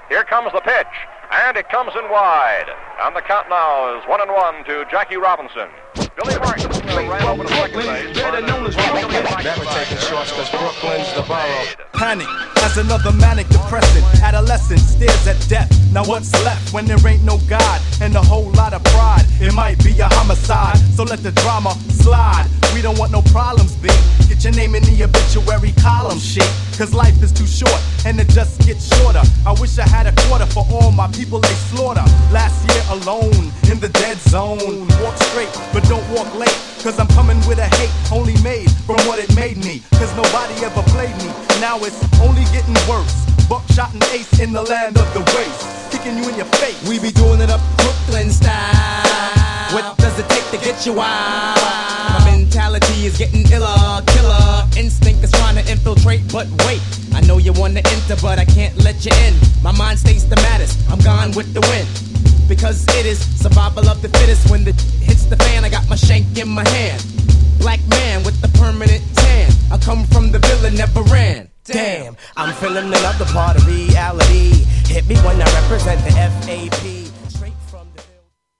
Here comes the pitch, and it comes in wide. And the count now is 1-1 to Jackie Robinson. Billy Martin ran over to second base. Never taking shorts because Brooklyn's the borough. Panic as another manic depressant adolescent stares at death. Now what's left when there ain't no God and a whole lot of pride? It might be a homicide, so let the drama slide. We don't want no problems, B. Get your name in the obituary column, shit. Cause life is too short and it just gets shorter. I wish I had a quarter for all my people they slaughter. Last year alone in the dead zone. Walk straight but don't walk late, cause I'm coming with a hate only made from what it made me. Cause nobody ever played me. Now it's only getting worse. Buckshot and ace in the land of the waste, kicking you in your face. We be doing it up Brooklyn style. What does it take to get you wild? My mentality is getting iller, killer instinct is trying to infiltrate, but wait, I know you wanna enter, but I can't let you in. My mind stays the maddest, I'm gone with the wind, because it is survival of the fittest. When the hits the fan, I got my shank in my hand. Black man with the permanent tan, I come from the villa, never ran. Damn, I'm feeling another part of reality. Hit me when I represent the FAP.